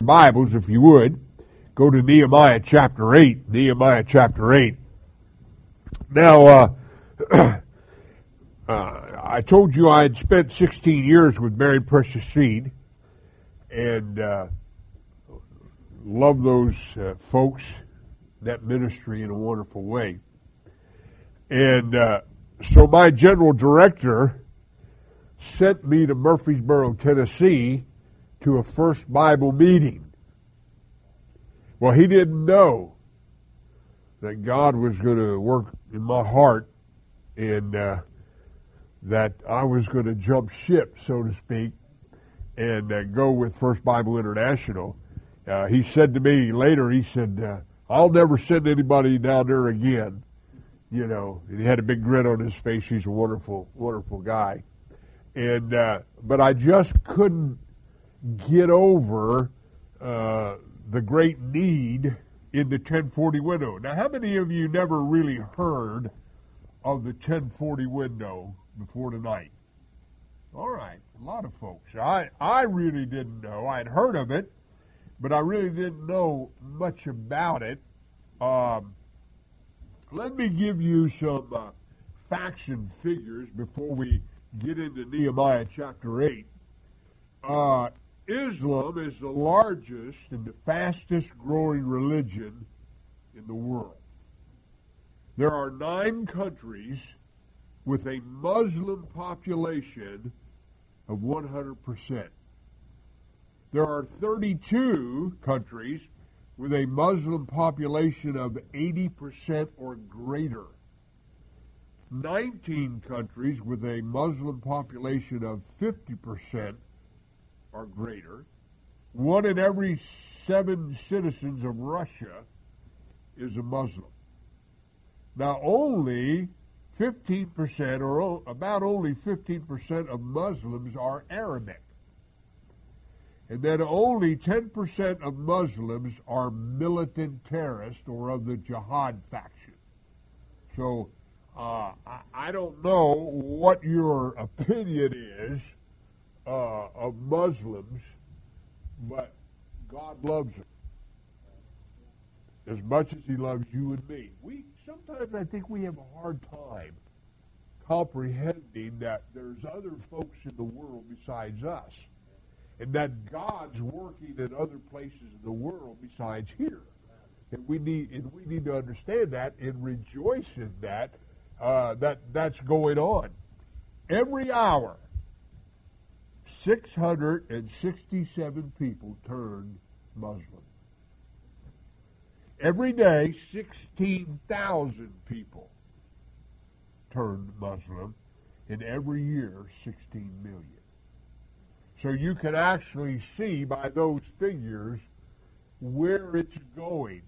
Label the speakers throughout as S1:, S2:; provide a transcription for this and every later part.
S1: Bibles, if you would, go to Nehemiah chapter 8. Nehemiah chapter 8. Now, I told you I had spent 16 years with Mary Precious Seed, and love those folks, that ministry in a wonderful way. And so my general director sent me to Murfreesboro, Tennessee, to a First Bible meeting. Well, he didn't know that God was going to work in my heart and that I was going to jump ship, so to speak, and go with First Bible International. He said to me later, he said, I'll never send anybody down there again. You know, and he had a big grin on his face. He's a wonderful, wonderful guy. And but I just couldn't get over the great need in the 1040 window. Now, how many of you never really heard of the 1040 window before tonight? All right, a lot of folks. I really didn't know. I'd heard of it, but I really didn't know much about it. Let me give you some facts and figures before we get into Nehemiah chapter 8. Islam is the largest and the fastest growing religion in the world. There are 9 countries with a Muslim population of 100%. There are 32 countries with a Muslim population of 80% or greater. 19 countries with a Muslim population of 50% or greater. 1 in every 7 citizens of Russia is a Muslim. Now, only 15%, or about only 15% of Muslims are Arabic. And then only 10% of Muslims are militant terrorists or of the jihad faction. So, I don't know what your opinion is of Muslims, but God loves them as much as He loves you and me. Sometimes I think we have a hard time comprehending that there's other folks in the world besides us, and that God's working in other places in the world besides here. And we need to understand that and rejoice in that. That's going on. Every hour, 667 people turn Muslim. Every day, 16,000 people turn Muslim, and every year, 16 million. So you can actually see by those figures where it's going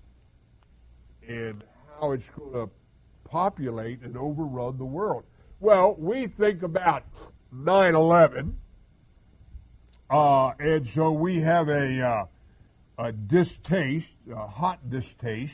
S1: and how it's going to populate and overrun the world. Well, we think about 9/11, and so we have a distaste, a hot distaste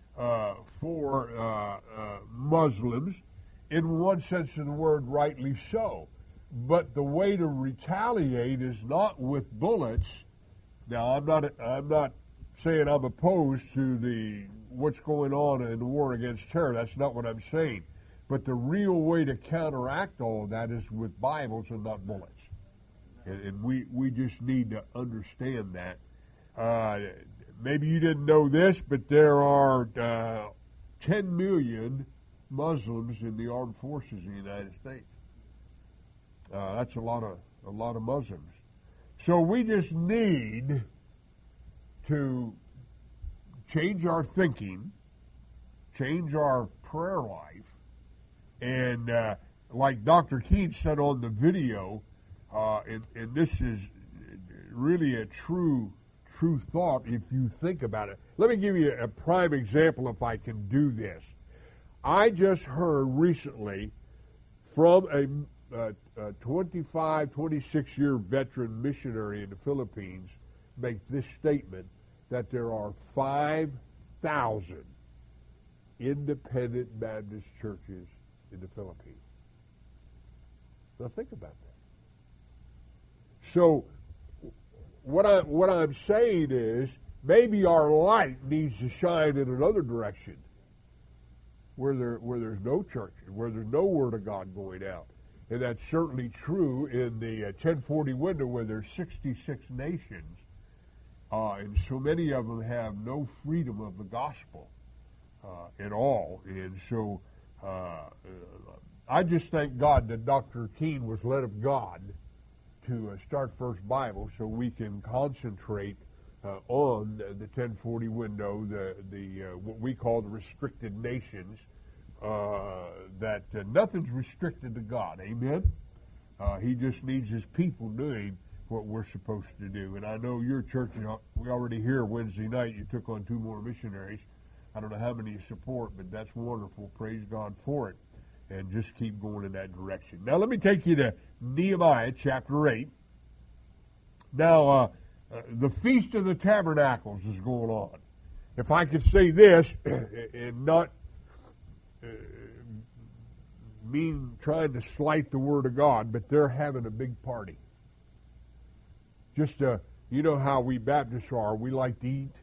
S1: for Muslims. In one sense of the word, rightly so. But the way to retaliate is not with bullets. Now, I'm not saying I'm opposed to what's going on in the war against terror. That's not what I'm saying. But the real way to counteract all of that is with Bibles and not bullets. And we just need to understand that. Maybe you didn't know this, but there are 10 million Muslims in the armed forces in the United States. That's a lot of Muslims. So we just need to change our thinking, change our prayer life, and like Dr. Keene said on the video, and this is really a true thought if you think about it. Let me give you a prime example if I can do this. I just heard recently from a 25, 26-year veteran missionary in the Philippines make this statement that there are 5,000 independent Baptist churches in the Philippines. Now think about that. So what I'm saying is maybe our light needs to shine in another direction, where there's no churches, where there's no Word of God going out. And that's certainly true in the 1040 window, where there's 66 nations, and so many of them have no freedom of the gospel at all. And so I just thank God that Dr. Keene was led of God to start First Bible, so we can concentrate on the 1040 window, the what we call the restricted nations. That nothing's restricted to God. Amen? He just needs His people doing what we're supposed to do. And I know your church, we already hear Wednesday night you took on 2 more missionaries. I don't know how many you support, but that's wonderful. Praise God for it. And just keep going in that direction. Now let me take you to Nehemiah chapter 8. Now, the Feast of the Tabernacles is going on. If I could say this, and not mean trying to slight the Word of God, but they're having a big party. Just, you know how we Baptists are. We like to eat,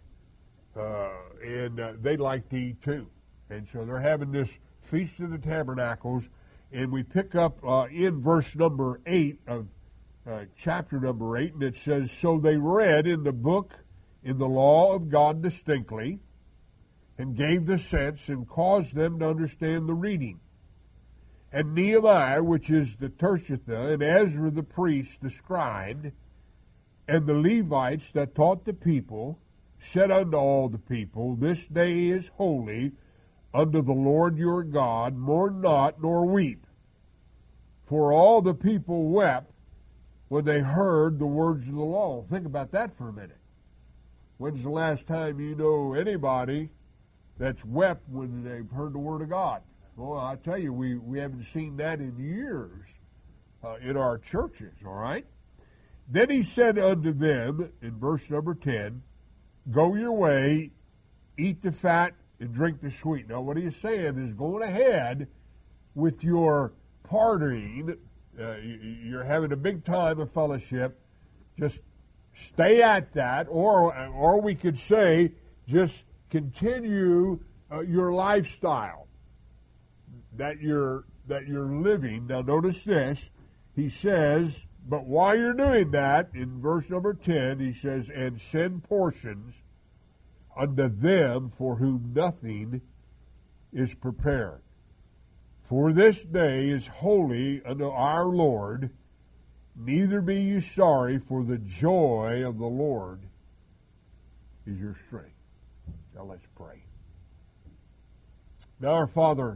S1: and they like to eat too. And so they're having this Feast of the Tabernacles, and we pick up in verse number 8 of chapter number 8, and it says, "So they read in the book, in the law of God distinctly, and gave the sense, and caused them to understand the reading. And Nehemiah, which is the Tirshatha, and Ezra the priest, the scribe, and the Levites that taught the people, said unto all the people, This day is holy unto the Lord your God, mourn not nor weep. For all the people wept when they heard the words of the law." Think about that for a minute. When's the last time you know anybody that's wept when they've heard the Word of God? Well, I tell you, we haven't seen that in years in our churches, all right? Then he said unto them, in verse number 10, "Go your way, eat the fat, and drink the sweet." Now, what he's saying is, going ahead with your partying, you're having a big time of fellowship, just stay at that, or we could say, just continue your lifestyle that you're living. Now notice this. He says, but while you're doing that, in verse number 10, he says, "And send portions unto them for whom nothing is prepared. For this day is holy unto our Lord. Neither be ye sorry, for the joy of the Lord is your strength." Now let's pray. Now, our Father,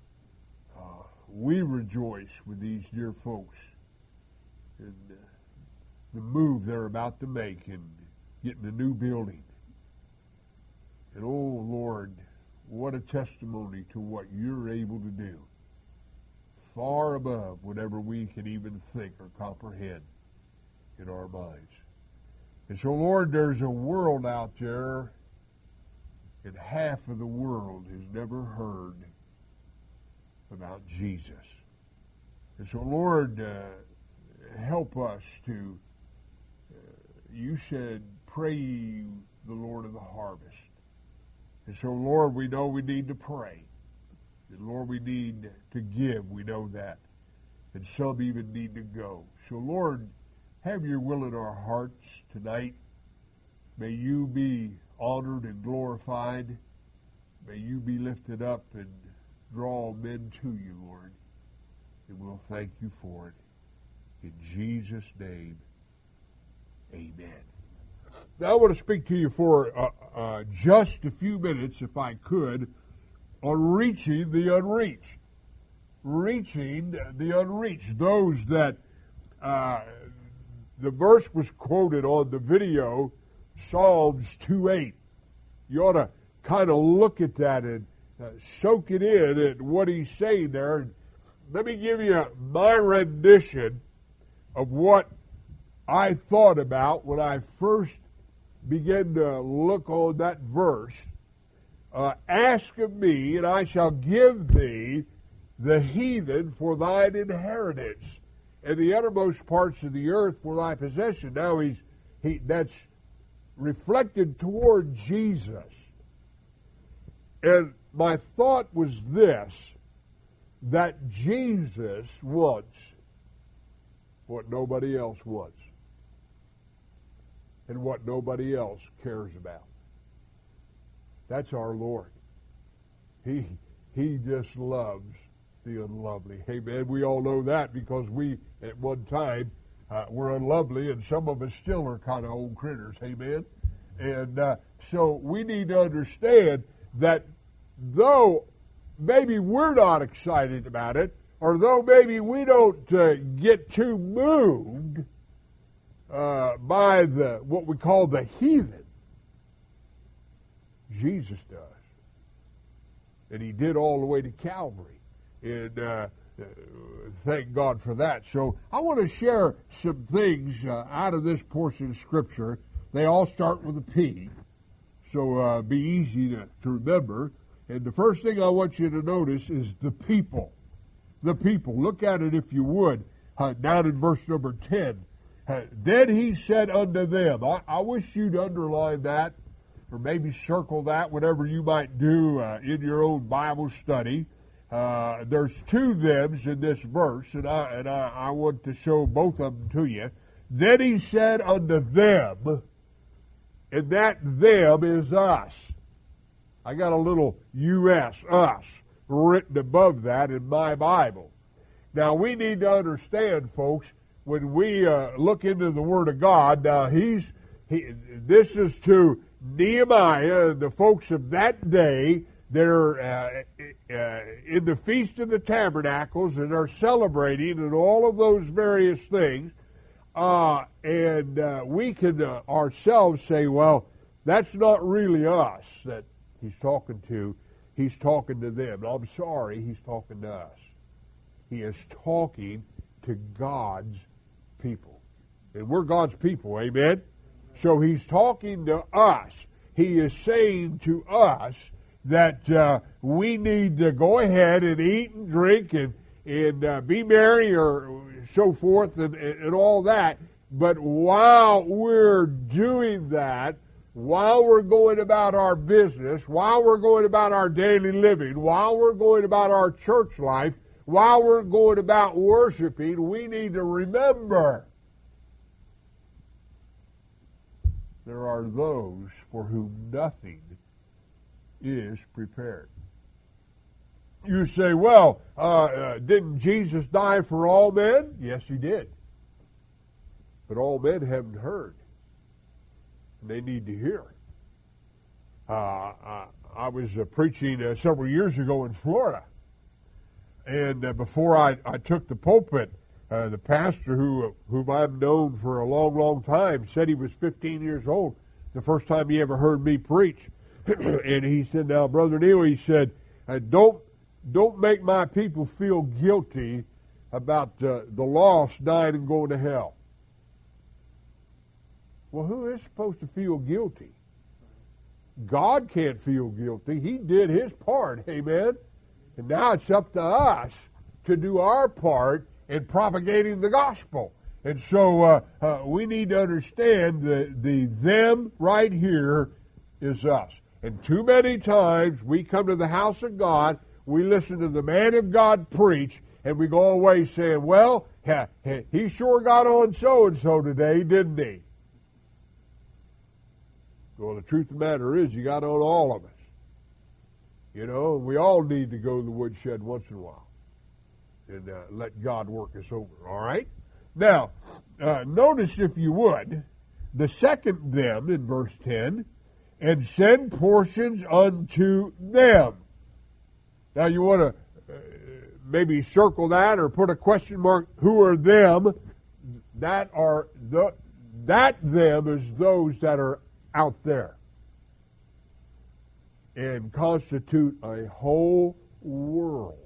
S1: we rejoice with these dear folks in the move they're about to make and getting a new building. And oh, Lord, what a testimony to what you're able to do, far above whatever we can even think or comprehend in our minds. And so, Lord, there's a world out there, and half of the world has never heard about Jesus. And so, Lord, help us to, you said, pray ye the Lord of the harvest. And so, Lord, we know we need to pray. And Lord, we need to give. We know that. And some even need to go. So, Lord, have your will in our hearts tonight. May you be honored and glorified. May you be lifted up and draw men to you, Lord. And we'll thank you for it. In Jesus' name, amen. Now I want to speak to you for just a few minutes, if I could, on reaching the unreached. Reaching the unreached. Those that the verse was quoted on the video, Psalms 2:8. You ought to kind of look at that and soak it in at what he's saying there. Let me give you my rendition of what I thought about when I first began to look on that verse. Ask of me, and I shall give thee the heathen for thine inheritance, and the uttermost parts of the earth for thy possession. Now he's that's reflected toward Jesus. And my thought was this, that Jesus wants what nobody else wants and what nobody else cares about. That's our Lord. He just loves the unlovely. Amen. We all know that because we, at one time, were unlovely, and some of us still are kind of old critters. Amen. And so we need to understand that though maybe we're not excited about it, or though maybe we don't get too moved by what we call the heathen, Jesus does. And he did all the way to Calvary. And thank God for that. So I want to share some things out of this portion of Scripture. They all start with a P, so be easy to remember. And the first thing I want you to notice is the people. The people. Look at it if you would, down in verse number 10. Then he said unto them, I wish you'd underline that, or maybe circle that, whatever you might do in your own Bible study. There's two thems in this verse, and I want to show both of them to you. Then he said unto them, and that them is us. I got a little U.S., us, written above that in my Bible. Now, we need to understand, folks, when we look into the Word of God, now this is to Nehemiah and the folks of that day. They're in the Feast of the Tabernacles, and they're celebrating and all of those various things. And we can ourselves say, well, that's not really us that he's talking to. He's talking to them. I'm sorry, he's talking to us. He is talking to God's people. And we're God's people, amen? So he's talking to us. He is saying to us that we need to go ahead and eat and drink and be merry or so forth and all that. But while we're doing that, while we're going about our business, while we're going about our daily living, while we're going about our church life, while we're going about worshiping, we need to remember there are those for whom nothing is prepared. You say, well, didn't Jesus die for all men? Yes, he did. But all men haven't heard. And they need to hear. I was preaching several years ago in Florida. And before I took the pulpit, the pastor whom I've known for a long, long time said he was 15 years old the first time he ever heard me preach. And he said, now, Brother Neil, he said, don't make my people feel guilty about the lost dying and going to hell. Well, who is supposed to feel guilty? God can't feel guilty. He did his part, amen? And now it's up to us to do our part in propagating the gospel. And so we need to understand the them right here is us. And too many times we come to the house of God, we listen to the man of God preach, and we go away saying, well, he sure got on so-and-so today, didn't he? Well, the truth of the matter is, you got on all of us. You know, we all need to go to the woodshed once in a while and let God work us over, all right? Now, notice, if you would, the second them in verse 10, and send portions unto them. Now, you want to maybe circle that or put a question mark. Who are them? That them is those that are out there and constitute a whole world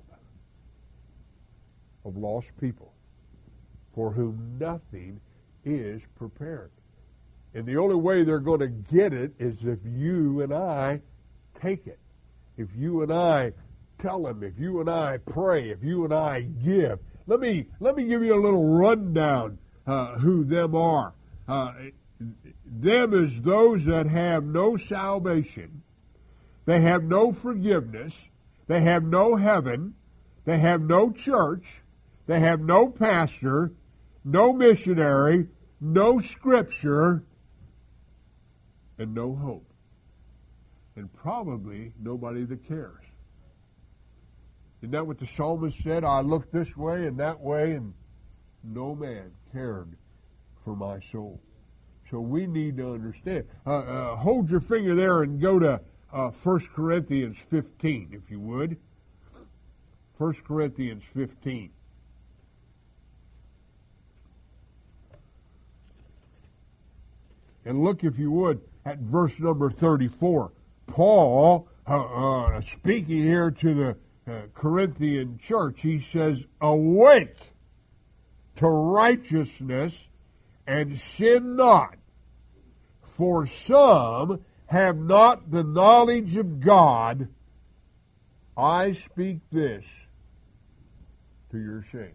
S1: of lost people for whom nothing is prepared. And the only way they're going to get it is if you and I take it. If you and I tell them, if you and I pray, if you and I give. Let me give you a little rundown who them are. them as those that have no salvation, they have no forgiveness, they have no heaven, they have no church, they have no pastor, no missionary, no scripture, and no hope. And probably nobody that cares. Isn't that what the psalmist said? I looked this way and that way, and no man cared for my soul. So we need to understand. Hold your finger there and go to 1 Corinthians 15, if you would. 1 Corinthians 15. And look, if you would, at verse number 34. Paul, speaking here to the Corinthian church, he says, awake to righteousness and sin not, for some have not the knowledge of God. I speak this to your shame.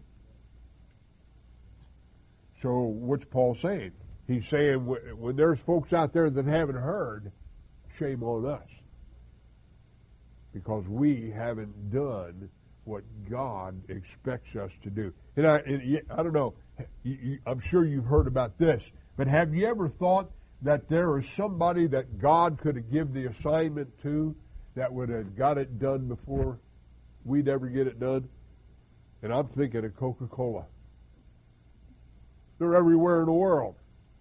S1: So what's Paul saying? He's saying when there's folks out there that haven't heard, shame on us. Because we haven't done what God expects us to do. And I don't know, I'm sure you've heard about this, but have you ever thought that there is somebody that God could have given the assignment to that would have got it done before we'd ever get it done? And I'm thinking of Coca-Cola. They're everywhere in the world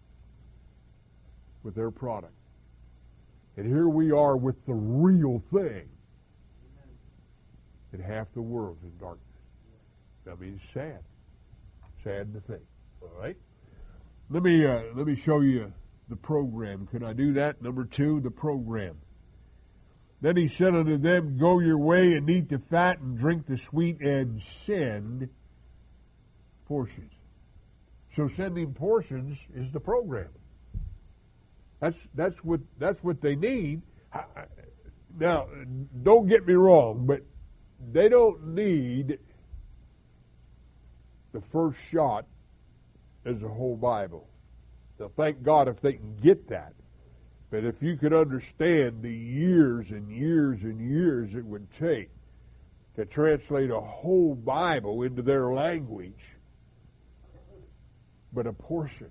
S1: with their product. And here we are with the real thing. And half the world's in darkness. I mean, it's sad. Sad to think. All right? Let me show you the program. Can I do that? Number 2, the program. Then he said unto them, go your way and eat the fat and drink the sweet and send portions. So sending portions is the program. That's what they need. Now, don't get me wrong, but they don't need the first shot as a whole Bible. Now, thank God if they can get that. But if you could understand the years and years and years it would take to translate a whole Bible into their language, but a portion.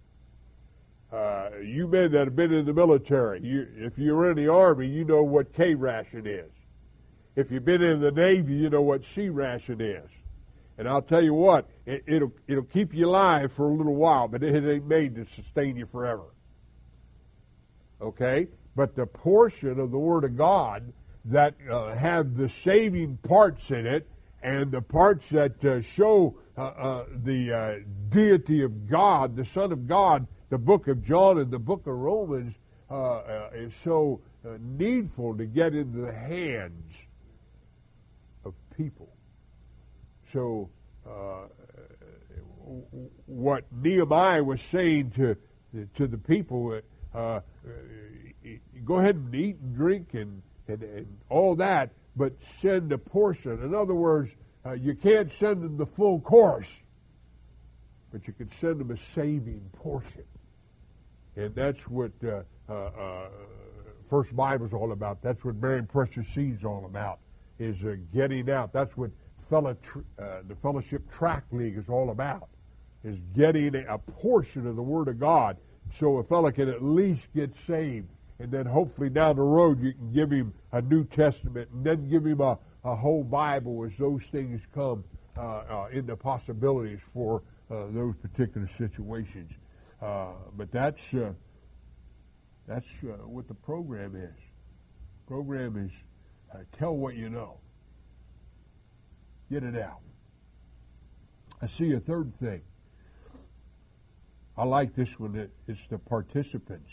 S1: You men that have been in the military, if you were in the Army, you know what K ration is. If you've been in the Navy, you know what C ration is. And I'll tell you what, it'll keep you alive for a little while, but it ain't made to sustain you forever. Okay? But the portion of the Word of God that have the saving parts in it, and the parts that show the deity of God, the Son of God, the book of John and the book of Romans is so needful to get into the hands of people. So what Nehemiah was saying to the people, go ahead and eat and drink and all that, but send a portion. In other words, you can't send them the full course, but you can send them a saving portion. And that's what First Bible's all about. That's what Bearing Precious Seed's all about, is getting out. That's what the Fellowship Tract League is all about, is getting a portion of the Word of God so a fellow can at least get saved. And then hopefully down the road you can give him a New Testament and then give him a whole Bible as those things come into possibilities for those particular situations. But that's what the program is. Program is tell what you know. Get it out. I see a third thing. I like this one. It's the participants.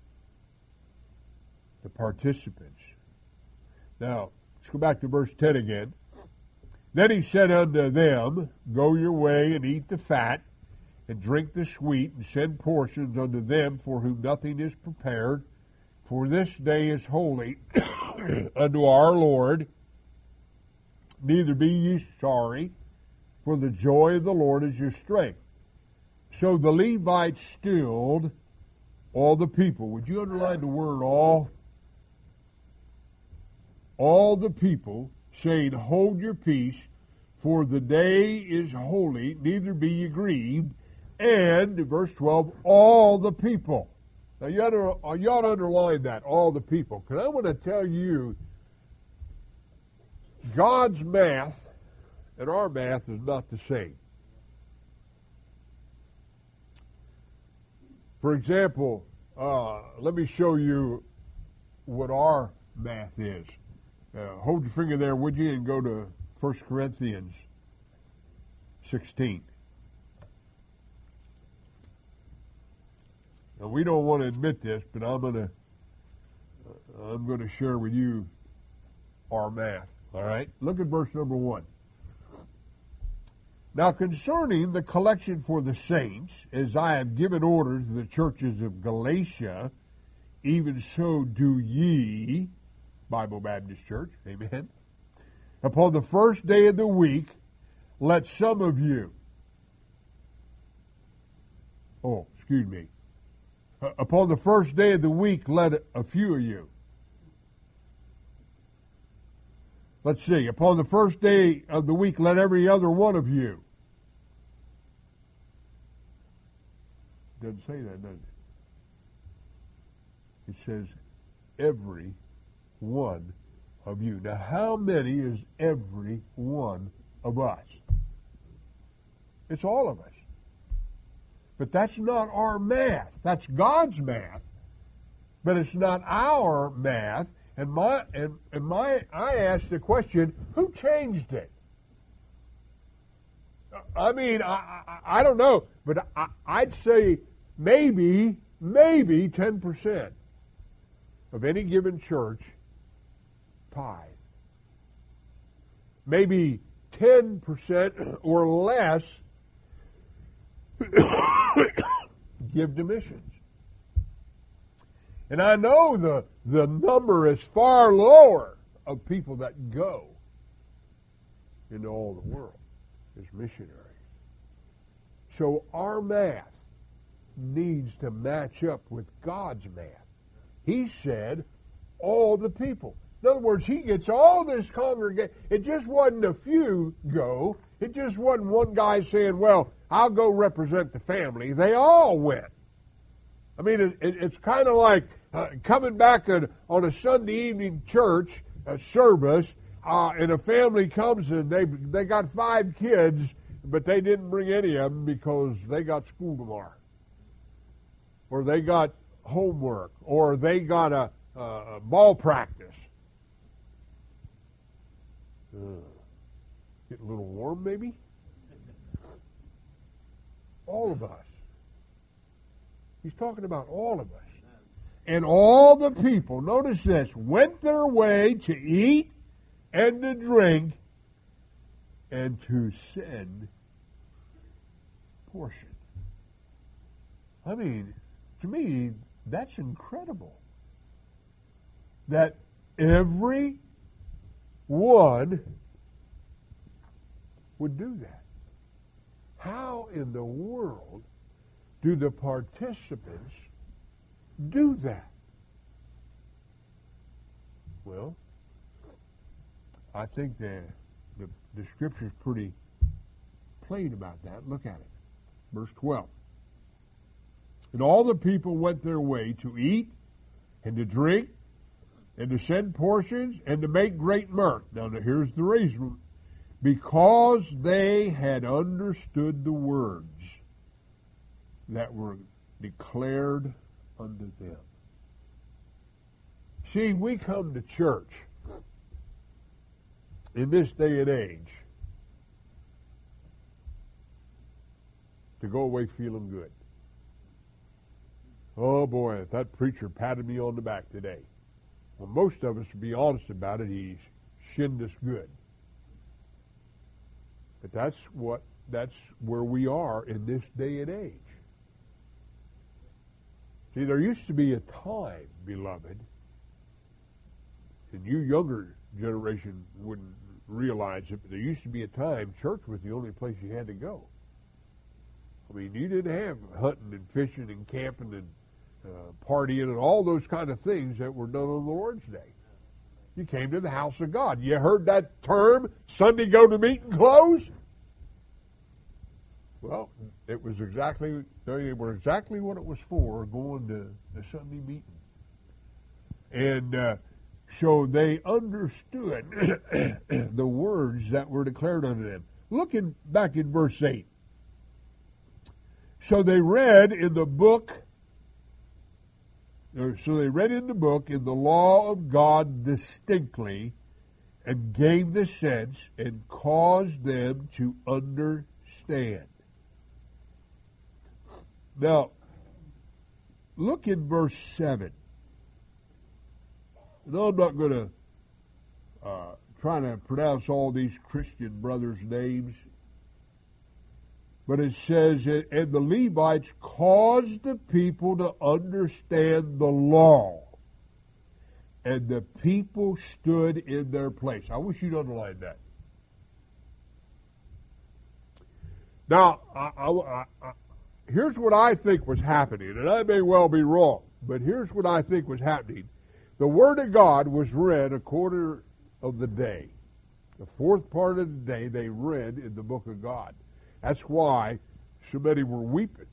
S1: The participants. Now, let's go back to verse 10 again. Then he said unto them, go your way and eat the fat, and drink the sweet, and send portions unto them for whom nothing is prepared. For this day is holy unto our Lord. Neither be ye sorry, for the joy of the Lord is your strength. So the Levites stilled All the people. Would you underline the word all? All the people, saying, hold your peace, for the day is holy, neither be ye grieved. And, verse 12, all the people. Now, you ought to underline that, all the people. Because I want to tell you, God's math and our math is not the same. For example, let me show you what our math is. Hold your finger there, would you, and go to 1 Corinthians 16. Now, we don't want to admit this, but I'm going to share with you our math. All right? Look at verse number 1. Now, concerning the collection for the saints, as I have given orders to the churches of Galatia, even so do ye, Bible Baptist Church, amen. Upon the first day of the week, let some of you, upon the first day of the week, let a few of you. Let's see, upon the first day of the week, let every other one of you. Doesn't say that, does it? It says, every one of you. Now, how many is every one of us? It's all of us. But that's not our math. That's God's math. But it's not our math. And I asked the question, who changed it? I mean, I don't know, but I'd say maybe 10% of any given church tithe. Maybe 10% or less give to missions. And I know the number is far lower of people that go into all the world as missionaries. So our math needs to match up with God's math. He said, all the people. In other words, he gets all this congregation. It just wasn't a few go. It just wasn't one guy saying, well, I'll go represent the family. They all went. I mean, it's kind of like coming back on a Sunday evening church service, and a family comes and they got 5 kids, but they didn't bring any of them because they got school tomorrow, or they got homework, or they got a ball practice. Getting a little warm, maybe? All of us. He's talking about all of us. And all the people, notice this, went their way to eat and to drink and to send portion. I mean, to me, that's incredible. That every one would do that. How in the world do the participants do that? Well, I think the Scripture's pretty plain about that. Look at it. Verse 12. And all the people went their way to eat and to drink and to send portions and to make great mirth. Now here's the reason. Because they had understood the words that were declared unto them. See, we come to church in this day and age to go away feeling good. Oh boy, if that preacher patted me on the back today. Well, most of us, to be honest about it, he's shinned us good. But that's where we are in this day and age. See, there used to be a time, beloved, and you younger generation wouldn't realize it, but there used to be a time church was the only place you had to go. I mean, you didn't have hunting and fishing and camping partying and all those kind of things that were done on the Lord's Day. You came to the house of God. You heard that term, Sunday go to meeting clothes? Well, it was exactly, they were exactly what it was for, going to the Sunday meeting. And so they understood the words that were declared unto them. Looking back in verse 8. So they read in the book, in the law of God distinctly, and gave the sense and caused them to understand. Now, look in verse 7. No, I'm not going to try to pronounce all these Christian brothers' names. But it says, and the Levites caused the people to understand the law. And the people stood in their place. I wish you'd underline that. Now, here's what I think was happening, and I may well be wrong, but here's what I think was happening. The Word of God was read a quarter of the day. The fourth part of the day they read in the book of God. That's why so many were weeping.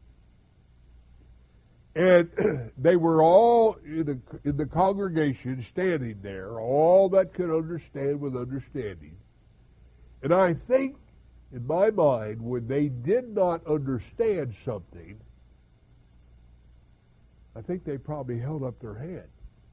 S1: And they were all in the congregation standing there, all that could understand with understanding. And I think, in my mind, when they did not understand something, I think they probably held up their hand.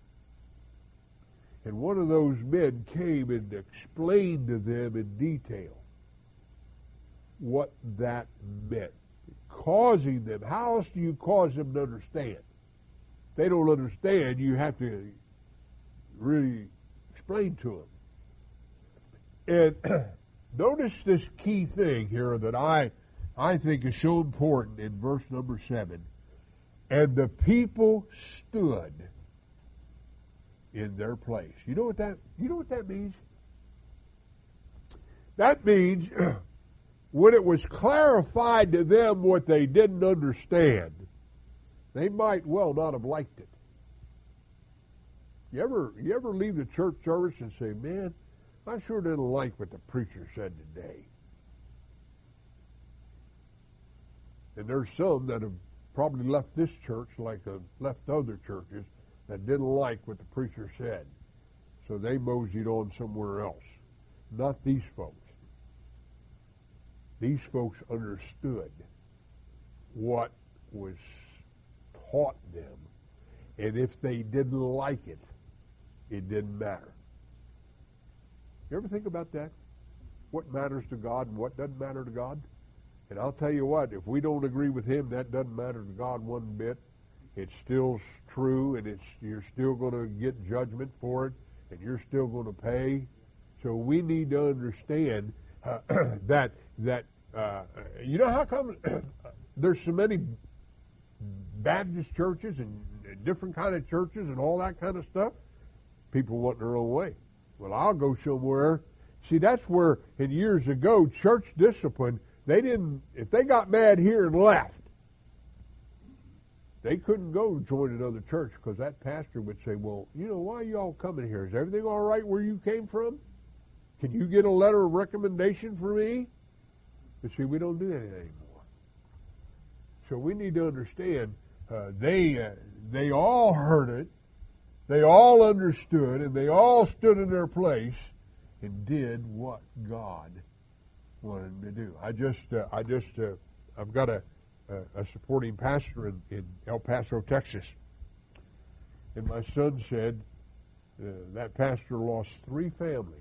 S1: And one of those men came and explained to them in detail what that meant. Causing them. How else do you cause them to understand? If they don't understand, you have to really explain to them. And notice this key thing here that I think is so important in verse number 7. And the people stood in their place. You know what that means? That means when it was clarified to them what they didn't understand, they might well not have liked it. You ever leave the church service and say, man, I sure didn't like what the preacher said today. And there's some that have probably left this church like they've left other churches that didn't like what the preacher said. So they moseyed on somewhere else. Not these folks. These folks understood what was taught them. And if they didn't like it, it didn't matter. You ever think about that? What matters to God and what doesn't matter to God? And I'll tell you what, if we don't agree with Him, that doesn't matter to God one bit. It's still true, and you're still going to get judgment for it, and you're still going to pay. So we need to understand that you know how come there's so many Baptist churches and different kind of churches and all that kind of stuff? People want their own way. Well, I'll go somewhere. See, that's where, in years ago, church discipline, if they got mad here and left, they couldn't go join another church because that pastor would say, well, why are you all coming here? Is everything all right where you came from? Can you get a letter of recommendation for me? But see, we don't do that anymore. So we need to understand they all heard it, they all understood, and they all stood in their place and did what God wanted them to do. I've got a supporting pastor in El Paso, Texas, and my son said that pastor lost 3 families.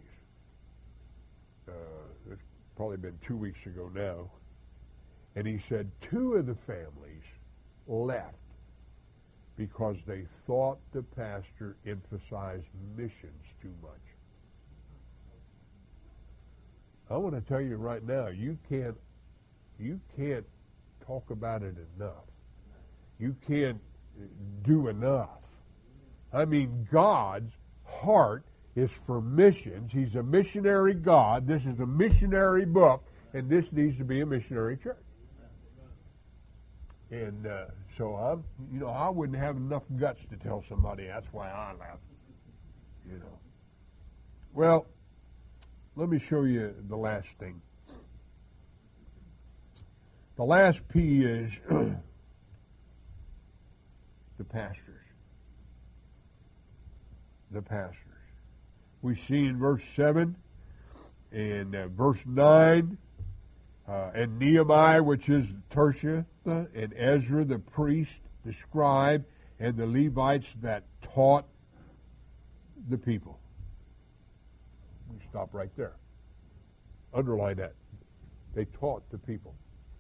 S1: It's probably been 2 weeks ago now. And he said 2 of the families left because they thought the pastor emphasized missions too much. I want to tell you right now, you can't talk about it enough. You can't do enough. I mean, God's heart is for missions. He's a missionary God. This is a missionary book, and this needs to be a missionary church. And so I wouldn't have enough guts to tell somebody that's why I left. Well, let me show you the last thing. The last P is the pastors. The pastors. We see in verse 7 and verse 9, and Nehemiah, which is Tertia, and Ezra, the priest, the scribe, and the Levites that taught the people. We stop right there. Underline that. They taught the people.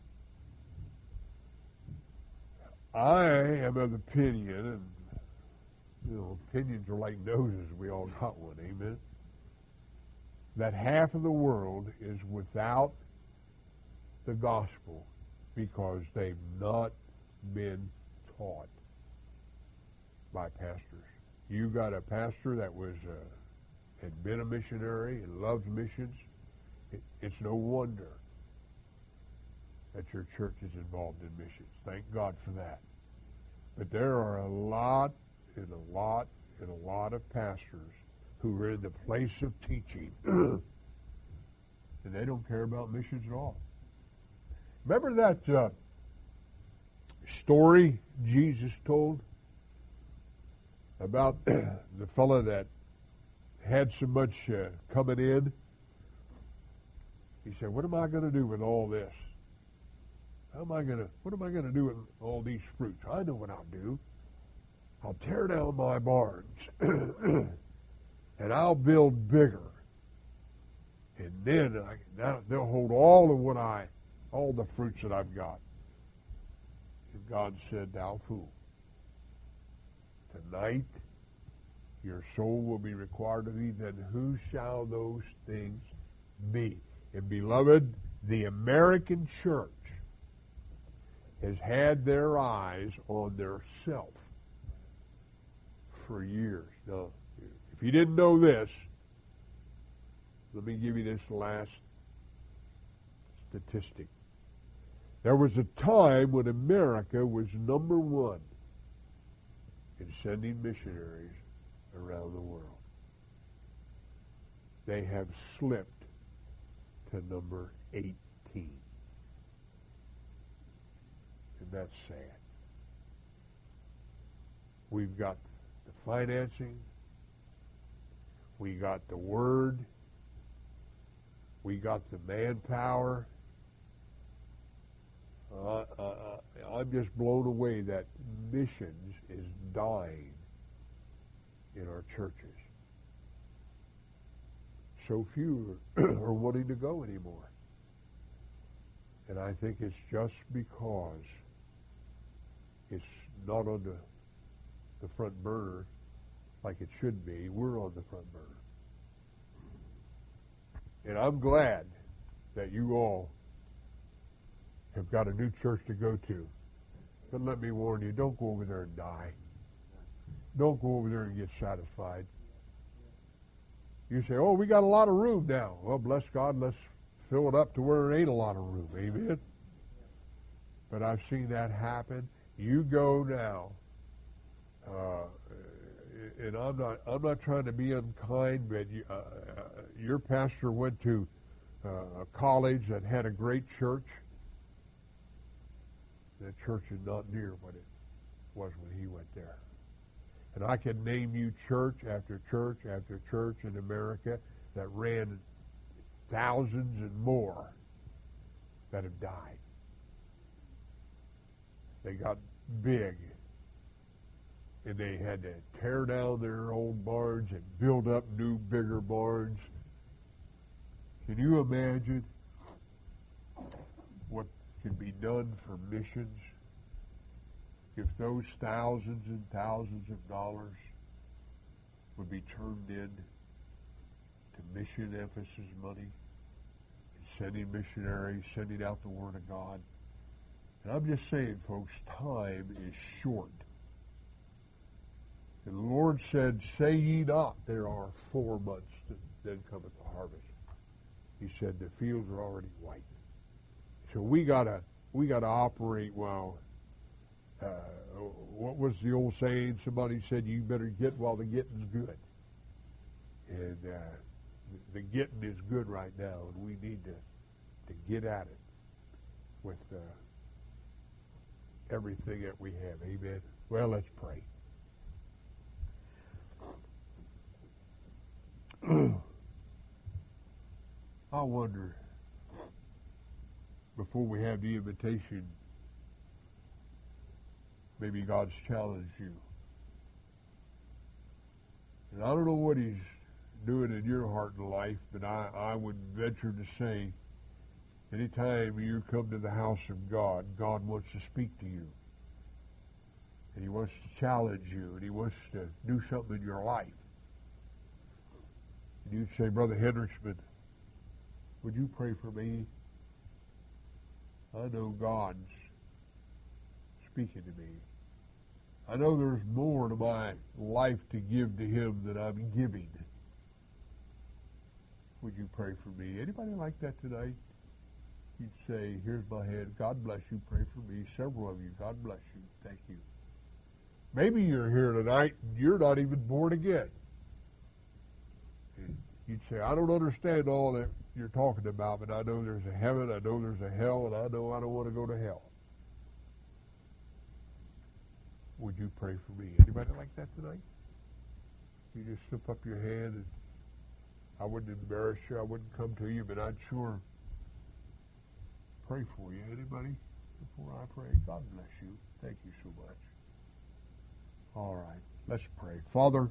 S1: I am of the opinion, and opinions are like noses. We all got one, amen? That half of the world is without the gospel because they've not been taught by pastors. You got a pastor that had been a missionary and loves missions. It's no wonder that your church is involved in missions. Thank God for that. But there are a lot of pastors who are in the place of teaching, and they don't care about missions at all. Remember that story Jesus told about the fellow that had so much coming in? He said, "What am I going to do with all this? What am I going to do with all these fruits? I know what I'll do. I'll tear down my barns and I'll build bigger. And then they'll hold all the fruits that I've got." And God said, "Thou fool, tonight your soul will be required of thee. Then who shall those things be?" And beloved, the American church has had their eyes on their self for years. Now, if you didn't know this, let me give you this last statistic. There was a time when America was number one in sending missionaries around the world. They have slipped to number 18. And that's sad. We've got the financing. We got the word. We got the manpower. I'm just blown away that missions is dying in our churches. So few are wanting to go anymore. And I think it's just because it's not on the front burner like it should be. We're on the front burner. And I'm glad that you all have got a new church to go to. But let me warn you, don't go over there and die. Don't go over there and get satisfied. You say, "Oh, we got a lot of room now." Well, bless God, let's fill it up to where there ain't a lot of room. Amen? But I've seen that happen. You go now, and I'm not trying to be unkind, but your pastor went to a college that had a great church. That church is not near what it was when he went there. And I can name you church after church after church in America that ran thousands and more that have died. They got big, and they had to tear down their old barns and build up new, bigger barns. Can you imagine what can be done for missions if those thousands and thousands of dollars would be turned in to mission emphasis money, and sending missionaries, sending out the Word of God? And I'm just saying, folks, time is short. And the Lord said, "Say ye not, there are 4 months, then cometh the harvest." He said, the fields are already white. So we gotta operate while what was the old saying? Somebody said, you better get while the getting's good. And the getting is good right now, and we need to get at it with everything that we have. Amen. Well, let's pray. I wonder, before we have the invitation, maybe God's challenged you. And I don't know what He's doing in your heart and life, but I would venture to say, anytime you come to the house of God, God wants to speak to you. And He wants to challenge you, and He wants to do something in your life. And you'd say, Brother Hendricksman, would you pray for me? I know God's speaking to me. I know there's more to my life to give to Him than I'm giving. Would you pray for me? Anybody like that tonight? You'd say, here's my hand. God bless you. Pray for me. Several of you. God bless you. Thank you. Maybe you're here tonight and you're not even born again. And you'd say, I don't understand all that you're talking about, but I know there's a heaven, I know there's a hell, and I know I don't want to go to hell. Would you pray for me? Anybody like that tonight? You just slip up your hand, and I wouldn't embarrass you, I wouldn't come to you, but I'd sure pray for you. Anybody before I pray? God bless you. Thank you so much. All right, let's pray. Father,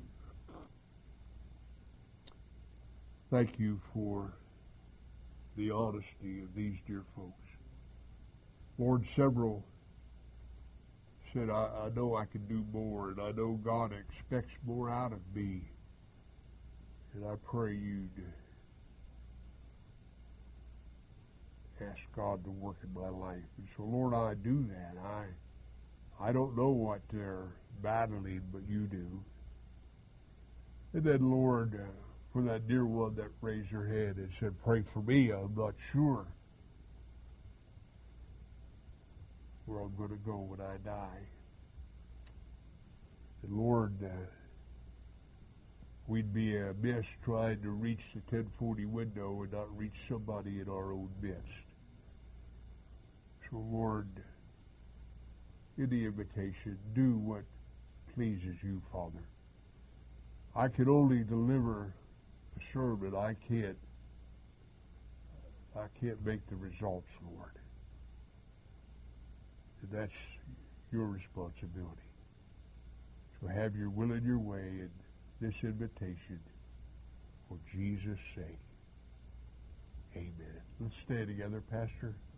S1: thank you for the honesty of these dear folks. Lord, several said, I know I can do more, and I know God expects more out of me. And I pray you'd ask God to work in my life. And so, Lord, I do that. I don't know what they're battling, but you do. And then, Lord, for that dear one that raised her hand and said, pray for me, I'm not sure where I'm going to go when I die. And Lord, we'd be amiss trying to reach the 1040 window and not reach somebody in our own midst. So Lord, in the invitation, do what pleases you, Father. I can only deliver a sermon. I can't make the results, Lord. And that's your responsibility. So have your will and your way in this invitation for Jesus' sake. Amen. Let's stand together, Pastor.